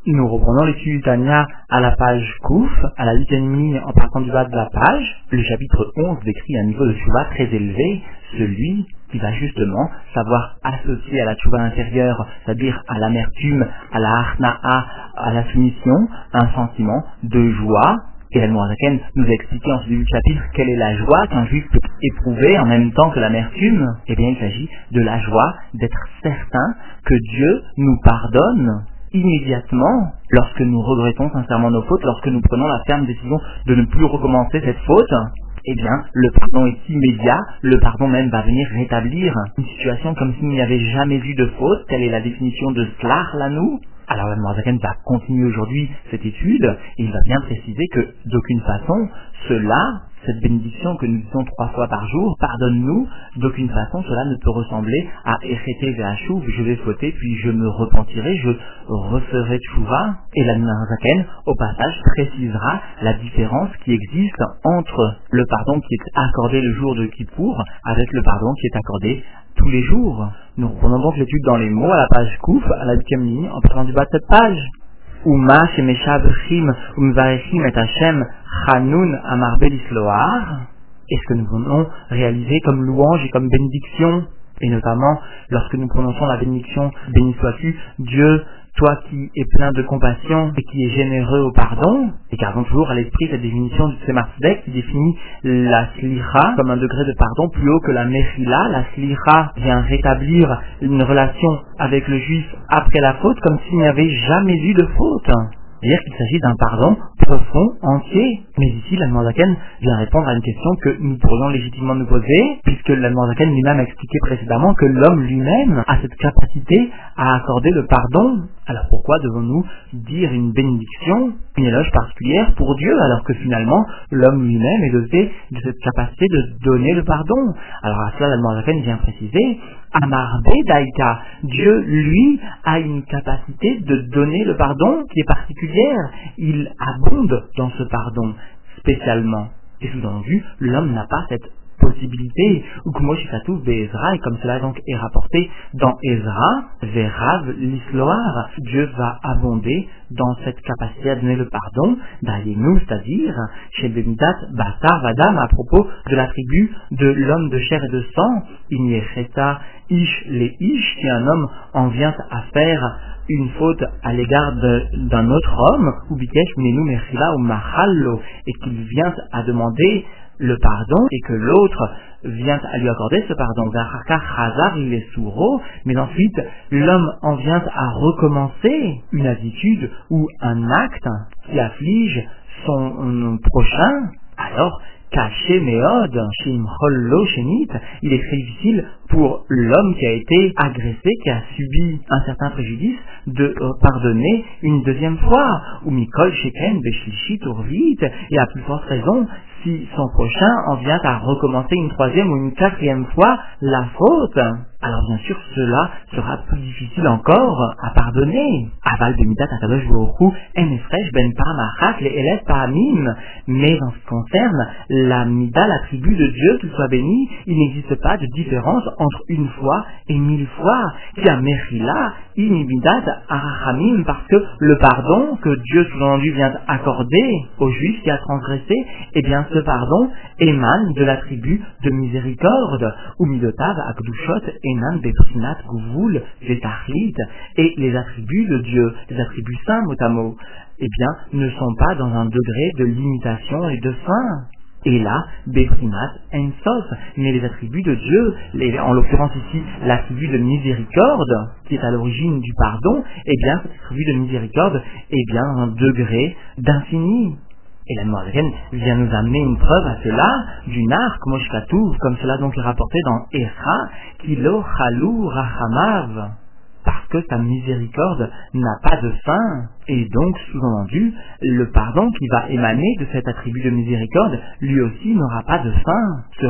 Nous reprenons l'étude du Tanya à la page Kouf, à la 8e ligne en partant du bas de la page. Le chapitre 11 décrit un niveau de Tchouva très élevé, celui qui va justement savoir associer à la Tchouva intérieure, c'est-à-dire à l'amertume, à la Harna'a, à la soumission, un sentiment de joie. Et l'Admorazaken nous a expliqué en ce début de chapitre quelle est la joie qu'un juif peut éprouver en même temps que l'amertume. Eh bien, il s'agit de la joie d'être certain que Dieu nous pardonne immédiatement lorsque nous regrettons sincèrement nos fautes, lorsque nous prenons la ferme décision de ne plus recommencer cette faute. Eh bien, le pardon est immédiat, le pardon même va venir rétablir une situation comme s'il n'y avait jamais eu de faute. Telle est la définition de Slach Lanou. Alors l'Admorazaken va continuer aujourd'hui cette étude et il va bien préciser que d'aucune façon, cette bénédiction que nous disons 3 fois par jour, pardonne-nous, d'aucune façon cela ne peut ressembler à Echete Ve'achouv, je vais fauter puis je me repentirai, je referai tchouva. Et l'Admorazaken au passage précisera la différence qui existe entre le pardon qui est accordé le jour de Kippour avec le pardon qui est accordé tous les jours. Nous reprenons donc l'étude dans les mots à la page Kouf, à la 8e ligne, en partant du bas de cette page. Uma shemeshavchim umvarechim et Hashem chanun amar belisloar. Est-ce que nous voulons réaliser comme louange et comme bénédiction, et notamment lorsque nous prononçons la bénédiction, béni sois-tu, Dieu, toi qui es plein de compassion et qui es généreux au pardon, et gardons toujours à l'esprit cette définition du Tzemar Tzedek qui définit la slicha comme un degré de pardon plus haut que la mechila. La slicha vient rétablir une relation avec le juif après la faute comme s'il n'y avait jamais eu de faute. C'est-à-dire qu'il s'agit d'un pardon profond, entier. Mais ici, l'Admorazaken vient répondre à une question que nous pourrions légitimement nous poser, puisque l'Admorazaken lui-même a expliqué précédemment que l'homme lui-même a cette capacité à accorder le pardon. Alors pourquoi devons-nous dire une bénédiction, une éloge particulière pour Dieu, alors que finalement, l'homme lui-même est doté de cette capacité de donner le pardon? Alors à cela, l'Admorazaken vient préciser, Amar Bedaïta, Dieu, lui, a une capacité de donner le pardon qui est particulière. Il abonde dans ce pardon, spécialement. Et sous-entendu, l'homme n'a pas cette possibilité, ou que Moshikatu Ezra, et comme cela donc est rapporté dans Ezra, Verav l'Isloar, Dieu va abonder dans cette capacité à donner le pardon, d'Ayenu, c'est-à-dire chez Bemidat Basar Vadam, à propos de la tribu de l'homme de chair et de sang, Inyecheta Ish les Ish, si un homme en vient à faire une faute à l'égard d'un autre homme, ou Bikesh Menu Mechila ou Machallo, et qu'il vient à demander le pardon et que l'autre vient à lui accorder ce pardon. Il est sourd, mais ensuite l'homme en vient à recommencer une attitude ou un acte qui afflige son prochain. Alors, caché méode, shimhollo shenit, il est très difficile pour l'homme qui a été agressé, qui a subi un certain préjudice, de pardonner une deuxième fois. Ou mikol sheken beshlishi turvit, et à plus forte raison, si son prochain en vient à recommencer une troisième ou une quatrième fois la faute. Alors bien sûr, cela sera plus difficile encore à pardonner. Aval bemidat akadosh baruch en efresh ben paramachat le elet paramim. Mais en ce qui concerne la mida, l'attribut de Dieu, qu'il soit béni, il n'existe pas de différence entre une fois et 1000 fois. Qui a mechila, imibidat arachamim, parce que le pardon que Dieu sous-entendu vient accorder au juif qui a transgressé, eh bien ce pardon émane de l'attribut de miséricorde, ou midotav akdushot enan beprinat guvul vetachlit, et les attributs de Dieu, les attributs saints mot à mot, eh bien ne sont pas dans un degré de limitation et de fin. Et là, Beprinat Ensof, mais les attributs de Dieu, en l'occurrence ici l'attribut de miséricorde, qui est à l'origine du pardon, eh bien cet attribut de miséricorde est bien un degré d'infini. Et l'Admorazaken vient nous amener une preuve à cela, d'une arc, Moshkatouv, comme cela donc est rapporté dans Echa, Kilo Chalou Rachamav, parce que sa miséricorde n'a pas de fin, et donc, sous-entendu, le pardon qui va émaner de cet attribut de miséricorde, lui aussi n'aura pas de fin, sera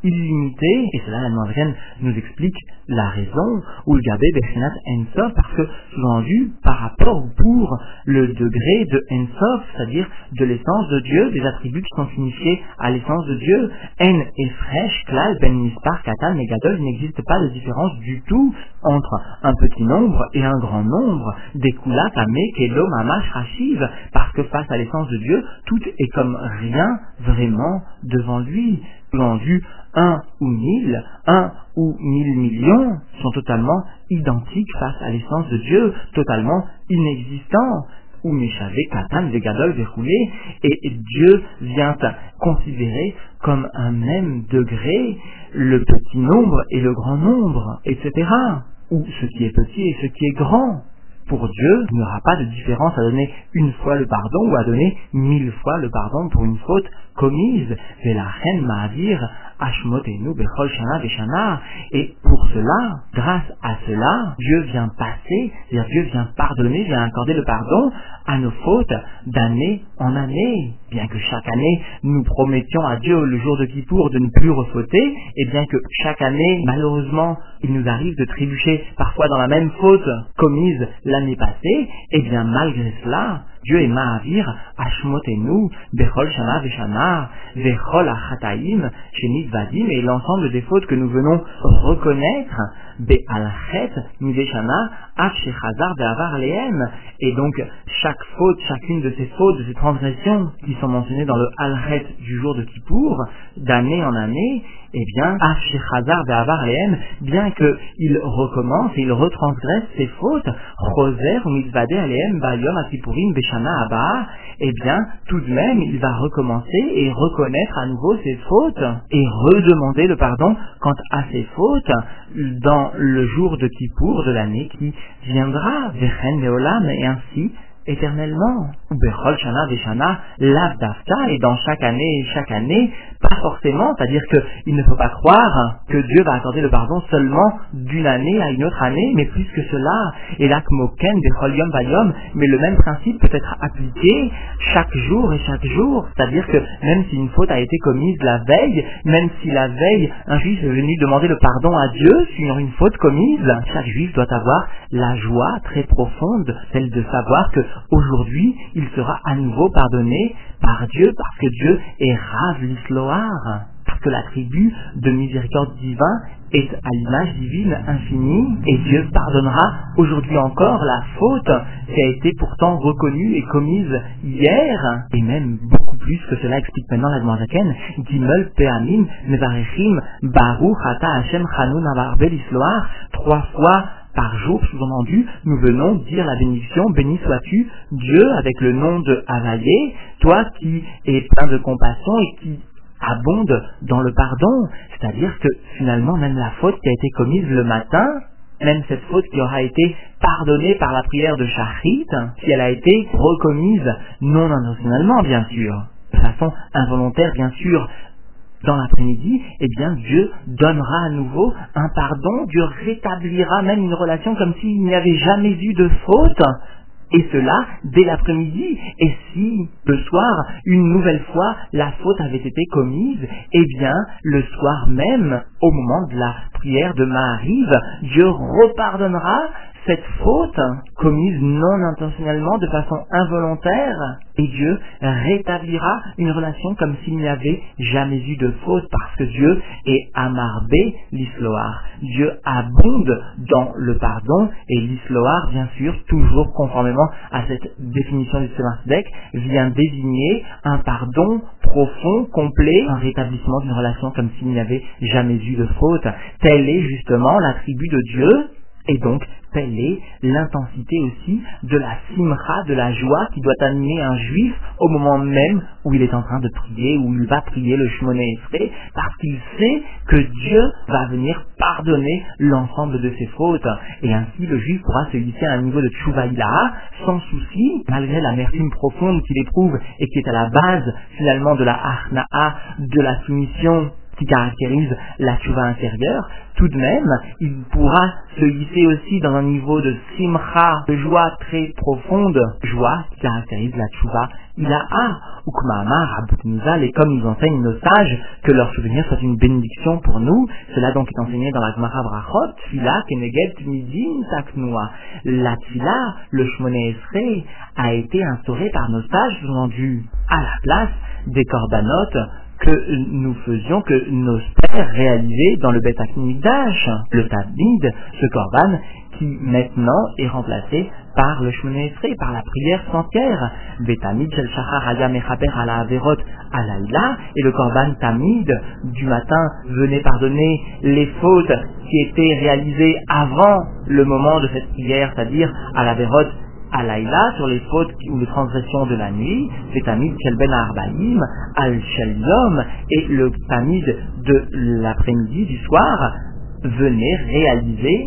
illimitée, et cela la Nouvelle nous explique la raison, ou le Gabé Bechinat Ensof, parce que sous-entendu par rapport ou pour le degré de Ensof, c'est-à-dire de l'essence de Dieu, des attributs qui sont signifiés à l'essence de Dieu, En et Fresh, Klal, Ben Mispar, Katan et Gadol, il n'existe pas de différence du tout entre un petit nombre et un grand nombre, des Kula, Kame, Kelo, Mamash, Rashiv, parce que face à l'essence de Dieu, tout est comme rien vraiment devant lui. Sous-entendu, 1 ou 1000, 1 ou 1000 millions sont totalement identiques face à l'essence de Dieu, totalement inexistants. Ou Meshavé, Katan, Vegadol, Verroulé, et Dieu vient considérer comme un même degré le petit nombre et le grand nombre, etc. Ou ce qui est petit et ce qui est grand. Pour Dieu, il n'y aura pas de différence à donner une fois le pardon ou à donner 1000 fois le pardon pour une faute commise. C'est la reine Ma'avir, Hashmotenu, Bechol Shana, Beshana. Et pour cela, grâce à cela, Dieu vient passer, c'est-à-dire Dieu vient pardonner, vient accorder le pardon à nos fautes d'année en année. Bien que chaque année, nous promettions à Dieu le jour de Kippour de ne plus refauter, et bien que chaque année, malheureusement, il nous arrive de trébucher parfois dans la même faute commise l'année passée, et bien malgré cela, Dieu est Ma'avir, Hashmotenu, Bechol Shana Veshana, Vechol Achataim, Shenit Vadim, et l'ensemble des fautes que nous venons reconnaître, Be'alchet, Mideshana, Af Shechazar, Be'avar Lehem. Et donc, chaque faute, chacune de ces fautes, de ces transgressions qui sont mentionnées dans le Alchet du jour de Kippour, d'année en année, eh bien, Af Shechazar, Be'avar Lehem, bien qu'il recommence et il retransgresse ces fautes, Choser, Mitzvade Alehem, Bayom, Akipurim, Beshana, Abba, eh bien, tout de même, il va recommencer et reconnaître à nouveau ses fautes et redemander le pardon quant à ses fautes dans le jour de Kippour de l'année qui viendra, Vechen Leolam, et ainsi éternellement. Bechol Shana Veshana, Lav Dafka, et dans chaque année, pas forcément, c'est-à-dire qu'il ne faut pas croire que Dieu va accorder le pardon seulement d'une année à une autre année, mais plus que cela, et l'Akmoken, Bechol Yom Bayom, mais le même principe peut être appliqué chaque jour et chaque jour, c'est-à-dire que même si une faute a été commise la veille, même si la veille, un juif est venu demander le pardon à Dieu sur une faute commise, chaque juif doit avoir la joie très profonde, celle de savoir que aujourd'hui, il sera à nouveau pardonné par Dieu, parce que Dieu est Rav Lisloar, parce que l'attribut de miséricorde divin est à l'image divine infinie, et Dieu pardonnera aujourd'hui encore la faute qui a été pourtant reconnue et commise hier, et même beaucoup plus que cela explique maintenant la Zaken, Gimel Peamim Mevarechim Baruch Ata Hashem Chanun Avarbe Lisloar, 3 fois par jour, sous-entendu, nous venons dire la bénédiction, béni sois-tu, Dieu, avec le nom de Havaïe, toi qui es plein de compassion et qui abonde dans le pardon. C'est-à-dire que finalement, même la faute qui a été commise le matin, même cette faute qui aura été pardonnée par la prière de Shachrit, si elle a été recommise non intentionnellement, bien sûr, de façon involontaire, bien sûr, dans l'après-midi, eh bien Dieu donnera à nouveau un pardon, Dieu rétablira même une relation comme s'il n'y avait jamais eu de faute, et cela dès l'après-midi. Et si le soir, une nouvelle fois, la faute avait été commise, eh bien le soir même, au moment de la prière de Ma'ariv, Dieu repardonnera cette faute commise non intentionnellement, de façon involontaire, et Dieu rétablira une relation comme s'il n'y avait jamais eu de faute, parce que Dieu est Amarbé l'Isloar. Dieu abonde dans le pardon, et l'Isloar, bien sûr, toujours conformément à cette définition du Tzemach Tzedek, vient désigner un pardon profond, complet, un rétablissement d'une relation comme s'il n'y avait jamais eu de faute. Tel est justement l'attribut de Dieu, et donc telle est l'intensité aussi de la simra, de la joie qui doit animer un juif au moment même où il est en train de prier, où il va prier le Shmoneh Esrei, parce qu'il sait que Dieu va venir pardonner l'ensemble de ses fautes. Et ainsi le juif pourra se hisser à un niveau de Tshuva Ilaha sans souci, malgré l'amertume profonde qu'il éprouve et qui est à la base finalement de la Achnaa, de la soumission qui caractérise la tchouva intérieure, tout de même, il pourra se hisser aussi dans un niveau de simcha, de joie très profonde, joie qui caractérise la tchouva ilaha, ou k'ma'amar abutnizal, et comme nous enseignent nos sages, que leur souvenir soit une bénédiction pour nous. Cela donc est enseigné dans la Gemara Brachot, Tfila keneged midin taknoa. La tfila, le shmoneh esrei, a été instauré par nos sages, vendu à la place des korbanot que nous faisions, que nos pères réalisaient dans le Bet HaMikdash, le Tamid, ce korban qui maintenant est remplacé par le shmoneh esrei, par la prière entière. Betamid shel shachar haya mechaper ala averot alayla, et le korban Tamid du matin venait pardonner les fautes qui étaient réalisées avant le moment de cette prière, c'est-à-dire à l'averot Alayla, sur les fautes ou les transgressions de la nuit, c'est Tamid shel ben arba'im al shel yom, et le Tamid de l'après-midi, du soir, venait réaliser,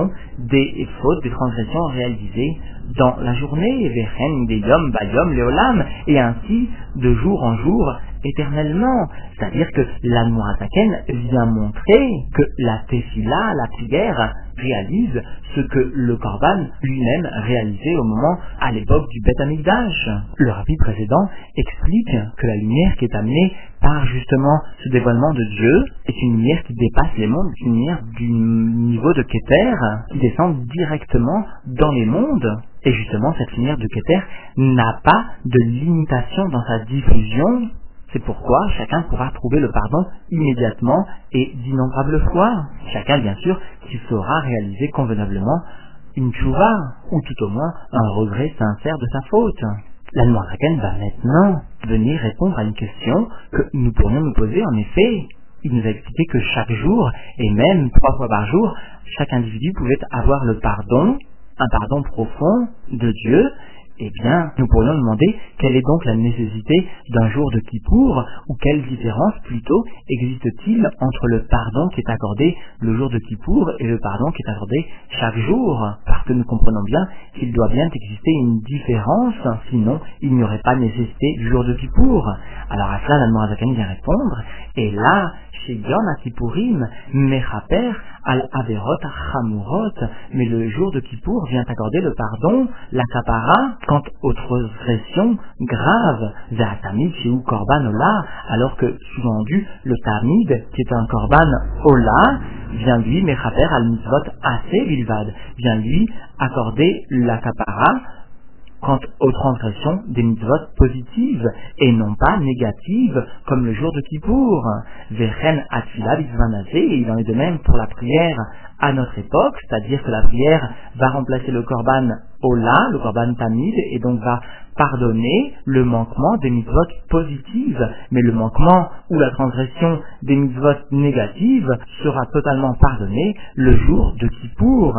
des fautes, des transgressions réalisées dans la journée, Vechen de yom bayom leolam, et ainsi de jour en jour, éternellement. C'est-à-dire que l'Admorazaken vient montrer que la tefila, la prière, réalise ce que le korban lui-même réalisait au moment, à l'époque du Bet HaMikdash. Le rabbi précédent explique que la lumière qui est amenée par justement ce dévoilement de Dieu est une lumière qui dépasse les mondes, une lumière du niveau de Keter qui descend directement dans les mondes. Et justement, cette lumière de Keter n'a pas de limitation dans sa diffusion. C'est pourquoi chacun pourra trouver le pardon immédiatement et d'innombrables fois. Chacun, bien sûr, qui saura réaliser convenablement une tchouva, ou tout au moins un regret sincère de sa faute. L'Admorazaken va maintenant venir répondre à une question que nous pourrions nous poser. En effet, il nous a expliqué que chaque jour, et même 3 fois par jour, chaque individu pouvait avoir le pardon, un pardon profond de Dieu. Eh bien, nous pourrions demander quelle est donc la nécessité d'un jour de Kippour, ou quelle différence plutôt existe-t-il entre le pardon qui est accordé le jour de Kippour et le pardon qui est accordé chaque jour, parce que nous comprenons bien qu'il doit bien exister une différence, sinon il n'y aurait pas nécessité du jour de Kippour. Alors à cela, l'Admorazaken vient répondre, et là, chez Yom HaKippourim, Mechaper al Averot Chamurot, mais le jour de Kippour vient accorder le pardon, la kapara, quant aux transgressions graves, Zatamid Shehu Korban Ola, alors que, sous-entendu, le Tamid, qui est un Korban Ola, vient lui, Mechaper al Mitzvot Ase Bilvad, vient lui accorder la kapara, quant aux transgressions des mitzvot positives et non pas négatives comme le jour de Kippour. Vechen atfila b'zmanazé, et il en est de même pour la prière à notre époque, c'est-à-dire que la prière va remplacer le korban Ola, le korban Tamid, et donc va pardonner le manquement des mitzvot positives, mais le manquement ou la transgression des mitzvot négatives sera totalement pardonné le jour de Kippour.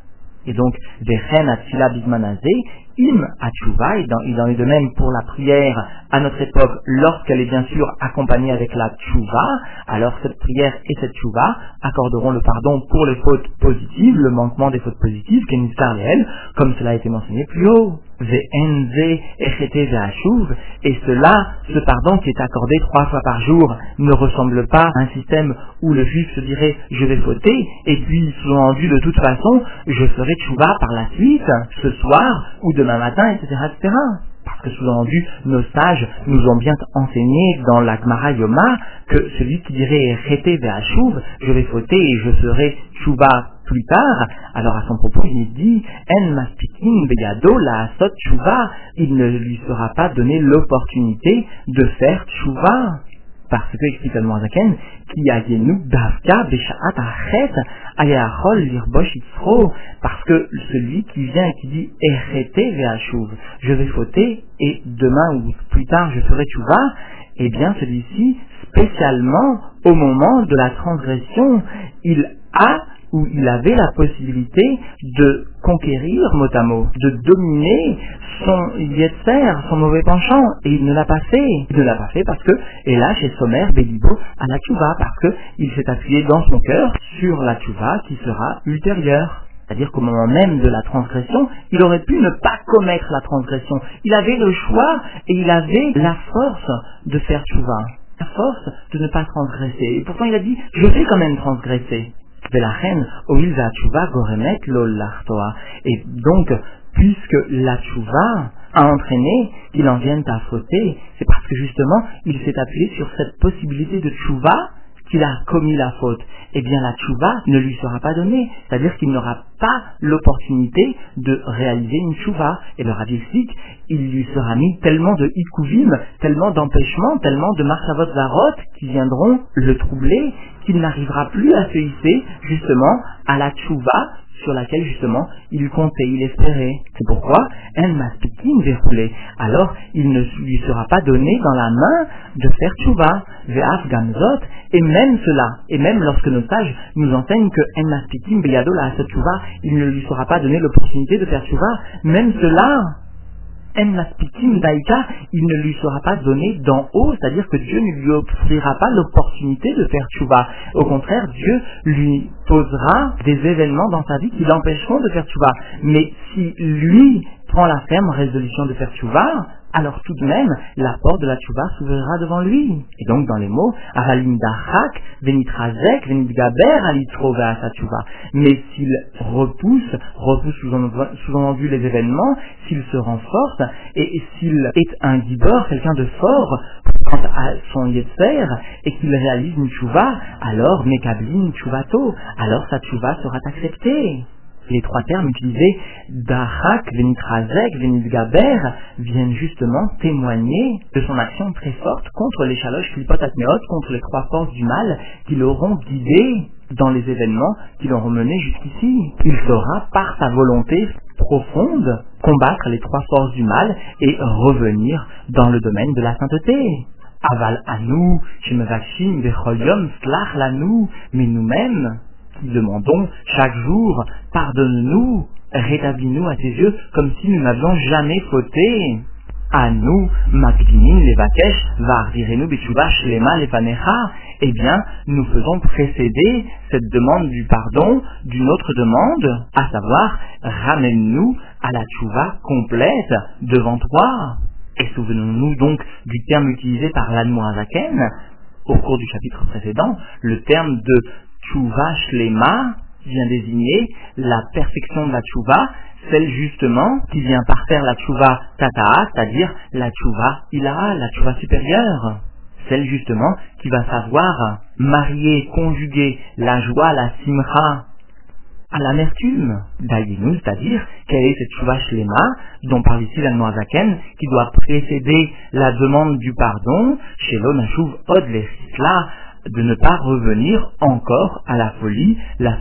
Et donc, Vechen atfila b'zmanazé, im atchouva, il en est de même pour la prière à notre époque, lorsqu'elle est bien sûr accompagnée avec la tchouva. Alors cette prière et cette tchouva accorderont le pardon pour les fautes positives, le manquement des fautes positives, kenistar leel, comme cela a été mentionné plus haut. Ve'enze echete ve'ashuv, et ce pardon qui est accordé 3 fois par jour ne ressemble pas à un système où le juif se dirait je vais fauter et puis sous-entendu de toute façon je ferai tchouva par la suite, ce soir ou demain matin, etc., etc. Parce que sous-entendu, nos sages nous ont bien enseigné dans la Gemara Yoma que celui qui dirait Rete ve'ashuv, je vais fauter et je ferai tchouva plus tard, alors à son propos il dit En maspikin beyado la asot tchouva, il ne lui sera pas donné l'opportunité de faire tchouva. Parce que, explique l'Admorazaken, qui a yenu davka beshaat achet ayachol lirbosh yitzro, parce que celui qui vient et qui dit erete ve'ashuv, je vais fauter et demain ou plus tard je ferai tchouva, eh bien celui-ci, spécialement au moment de la transgression, il avait la possibilité de conquérir mot à mot, de dominer son yetzer, son mauvais penchant, et il ne l'a pas fait. Il ne l'a pas fait parce que, et là, chez Somer, Bélibo, à la tchouva, parce que il s'est appuyé dans son cœur sur la tchouva qui sera ultérieure. C'est-à-dire qu'au moment même de la transgression, il aurait pu ne pas commettre la transgression. Il avait le choix et il avait la force de faire tchouva. à force de ne pas transgresser. Et pourtant il a dit, je vais quand même transgresser. Velachen, oil za tshuva goremet lol lartoa. Et donc, puisque la tshuva a entraîné qu'il en vienne à fauter, c'est parce que justement, il s'est appuyé sur cette possibilité de tshuva qu'il a commis la faute. Eh bien, la tshuva ne lui sera pas donnée. C'est-à-dire qu'il n'aura pas l'opportunité de réaliser une tshuva. Et le Rav explique, il lui sera mis tellement de ikuvim, tellement d'empêchements, tellement de marchavot zarot qui viendront le troubler, qu'il n'arrivera plus à se hisser, justement, à la tshuva sur laquelle, justement, il comptait, il espérait. C'est pourquoi, en maspikin verroulé. Alors, il ne lui sera pas donné dans la main de faire tshuva, ve'af gamzot, et même cela, et même lorsque nos sages nous enseignent que en maspikin beyado la tshuva, il ne lui sera pas donné l'opportunité de faire tshuva, même cela, en maspikin daika, il ne lui sera pas donné d'en haut, c'est-à-dire que Dieu ne lui offrira pas l'opportunité de faire tshuva. Au contraire, Dieu lui posera des événements dans sa vie qui l'empêcheront de faire tshuva. Mais si lui prend la ferme résolution de faire tshuva, alors tout de même, la porte de la tshuva s'ouvrira devant lui. Et donc, dans les mots, avalim dachak, venitrazek, venitgaber, alitrova sa tshuva. Mais s'il repousse sous-entendu les événements, s'il se renforce, et s'il est un gibor, quelqu'un de fort, quant à son yetzer, et qu'il réalise une tshuva, alors, mekablin tshuvato, alors sa tshuva sera acceptée. Les trois termes utilisés, Dachak, Venitrazek, Venitgaber, viennent justement témoigner de son action très forte contre les Shalosh Klipot Atmeot, contre les trois forces du mal qui l'auront guidé dans les événements qui l'auront mené jusqu'ici. Il saura, par sa volonté profonde, combattre les trois forces du mal et revenir dans le domaine de la sainteté. Aval anou, Shemevachim, Vecholyom, Slach lanou, mais nous-mêmes, qui demandons chaque jour, pardonne-nous, rétablis-nous à tes yeux, comme si nous n'avions jamais fauté. À nous, Makdimin, Levakesh, Vardirenu, Betshuva, Shlema, Lefanecha, eh bien, nous faisons précéder cette demande du pardon d'une autre demande, à savoir, ramène-nous à la tshuva complète devant toi. Et souvenons-nous donc du terme utilisé par l'Admorazaken, au cours du chapitre précédent, le terme de Tshuva Shlema vient désigner la perfection de la Tshuva, celle justement qui vient parfaire la Tshuva Tata'a, c'est-à-dire la Tshuva Ilaha, la Tshuva supérieure. Celle justement qui va savoir marier, conjuguer la joie, la simcha, à l'amertume. D'ailleurs, c'est-à-dire quelle est cette Tshuva Shlema dont parle ici l'Admorazaken, qui doit précéder la demande du pardon, chez l'Onashuv Od Lesisla, de ne pas revenir encore à la folie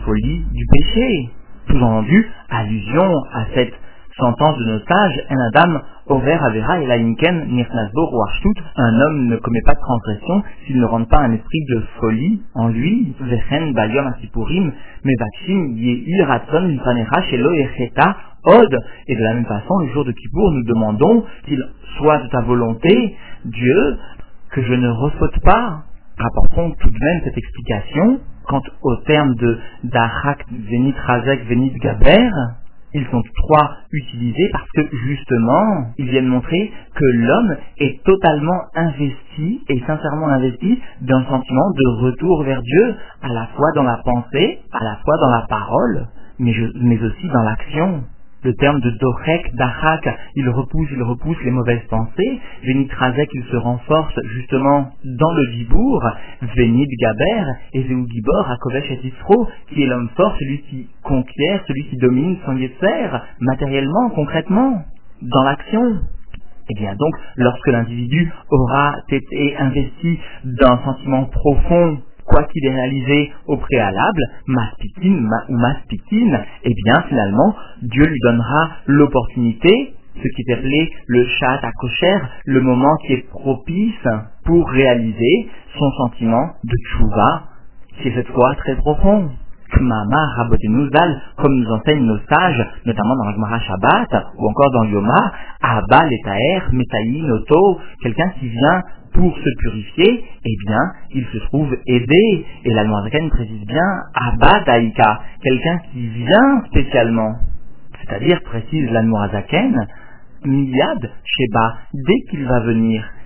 du péché. Sous-entendu, allusion à cette sentence de nos sages, un Adam, Over Avera et Lainken, Nirnasbo, Roachtut, un homme ne commet pas de transgression s'il ne rentre pas un esprit de folie en lui, Vechen, Bayom, Asipurim, Mevachim, Yehi, Ratson, Lifanera, Shelo, Echeta, Od, et de la même façon, le jour de Kippour, nous demandons qu'il soit de ta volonté, Dieu, que je ne refaute pas. Rapportons tout de même cette explication quant au terme de Dachak, Venit Razek, Venit Gaber. Ils sont trois utilisés parce que justement, ils viennent montrer que l'homme est totalement investi et sincèrement investi d'un sentiment de retour vers Dieu, à la fois dans la pensée, à la fois dans la parole, mais aussi dans l'action. Le terme de Dorek, Dachak, il repousse les mauvaises pensées. Venit Razek, il se renforce justement dans le Dibour. Venit Gaber, et Zeu Gibor, Akovesh et Isro, qui est l'homme fort, celui qui conquiert, celui qui domine son Yetzer, matériellement, concrètement, dans l'action. Et bien donc, lorsque l'individu aura été investi d'un sentiment profond, quoi qu'il ait réalisé au préalable, maspikin ou maspikin, eh bien finalement, Dieu lui donnera l'opportunité, ce qui est appelé le shat akosher, le moment qui est propice pour réaliser son sentiment de tshuva, qui est cette fois très profond. Kmama Rabotenu Zal, comme nous enseignent nos sages, notamment dans la Gemara Shabbat, ou encore dans Yoma, Abba, Letaer, Metaï, Noto, quelqu'un qui vient pour se purifier, eh bien, il se trouve aidé, et la Noirzaken précise bien, Abba Daïka, quelqu'un qui vient spécialement, c'est-à-dire, précise la Noirzaken, Miyad Sheba, dès qu'il va venir,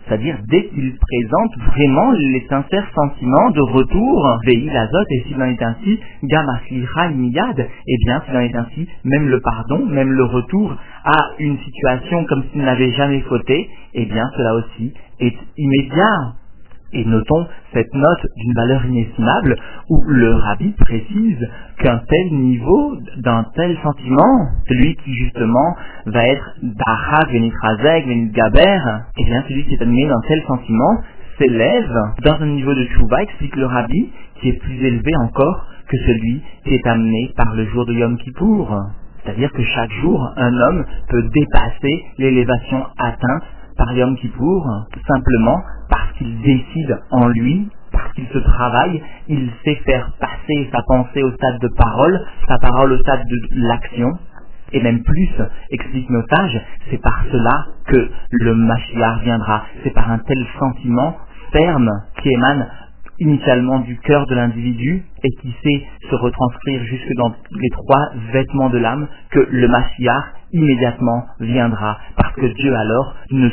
c'est-à-dire dès qu'il présente vraiment les sincères sentiments de retour, Vehi l'azot, et s'il en est ainsi, Gamaslicha miyad, et bien s'il en est ainsi, même le pardon, même le retour à une situation comme s'il n'avait jamais fauté, et bien cela aussi est immédiat. Et notons cette note d'une valeur inestimable où le rabbi précise qu'un tel niveau, d'un tel sentiment, celui qui justement va être Dachak, Venitrazek, Venitgaber, et bien celui qui est animé d'un tel sentiment s'élève dans un niveau de tchouva, explique le rabbi, qui est plus élevé encore que celui qui est amené par le jour de Yom Kippour. C'est-à-dire que chaque jour, un homme peut dépasser l'élévation atteinte par Yom Kippour, simplement parce qu'il décide en lui, parce qu'il se travaille, il sait faire passer sa pensée au stade de parole, sa parole au stade de l'action, et même plus, explique nos sages, c'est par cela que le Mashiach viendra, c'est par un tel sentiment ferme qui émane initialement du cœur de l'individu et qui sait se retranscrire jusque dans les trois vêtements de l'âme que le Mashiach immédiatement viendra, parce que Dieu alors ne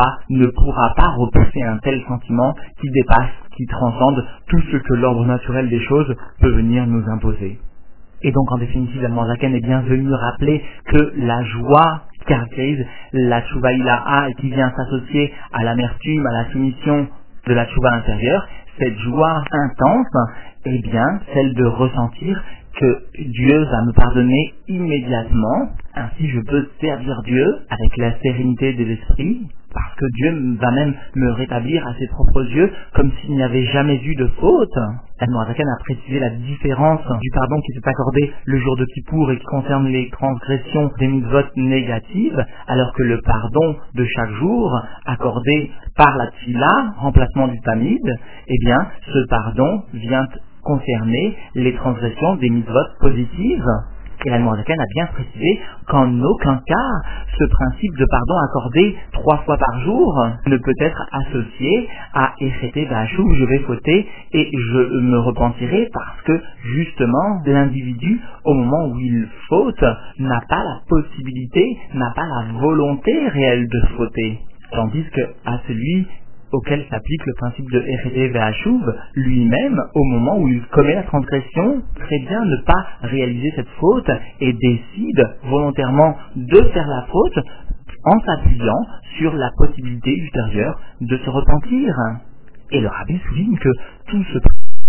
pourra pas repousser un tel sentiment qui dépasse, qui transcende tout ce que l'ordre naturel des choses peut venir nous imposer. Et donc en définitive, la Zaken est bien venu rappeler que la joie qui caractérise la Tchouva Ilaha et qui vient s'associer à l'amertume, à la soumission de la Tchouva intérieure, cette joie intense est bien celle de ressentir que Dieu va me pardonner immédiatement, ainsi je peux servir Dieu avec la sérénité de l'esprit, parce que Dieu va même me rétablir à ses propres yeux comme s'il n'y avait jamais eu de faute. L'Admorazaken a précisé la différence du pardon qui s'est accordé le jour de Kippour et qui concerne les transgressions des mitzvot négatives, alors que le pardon de chaque jour, accordé par la tfila, remplacement du tamid, eh bien, ce pardon vient concerner les transgressions des mitzvot positives. Et l'Admorazaken a bien précisé qu'en aucun cas, ce principe de pardon accordé 3 fois par jour ne peut être associé à Echete Vachou, je vais fauter et je me repentirai, parce que justement, l'individu, au moment où il faute, n'a pas la possibilité, n'a pas la volonté réelle de fauter. Tandis que à celui auquel s'applique le principe de Echete Ve'ashuv, lui-même, au moment où il commet la transgression, très bien ne pas réaliser cette faute et décide volontairement de faire la faute en s'appuyant sur la possibilité ultérieure de se repentir. Et le rabbi souligne que tout ce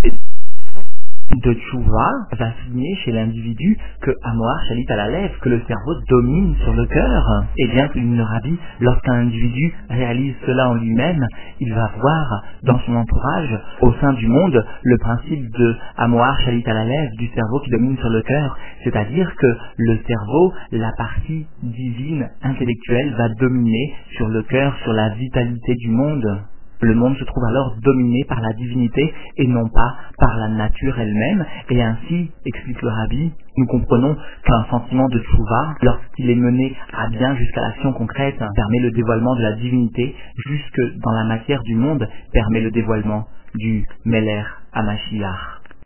de tchouva va signer chez l'individu que Amoar chalit à la lèvre, que le cerveau domine sur le cœur. Et bien que le rabbi, lorsqu'un individu réalise cela en lui-même, il va voir dans son entourage, au sein du monde, le principe de Amoar chalit à la lèvre, du cerveau qui domine sur le cœur, c'est-à-dire que le cerveau, la partie divine, intellectuelle, va dominer sur le cœur, sur la vitalité du monde. Le monde se trouve alors dominé par la divinité et non pas par la nature elle-même. Et ainsi, explique le rabbi, nous comprenons qu'un sentiment de tchouva, lorsqu'il est mené à bien jusqu'à l'action concrète, permet le dévoilement de la divinité, jusque dans la matière du monde, permet le dévoilement du Meler HaMashiach.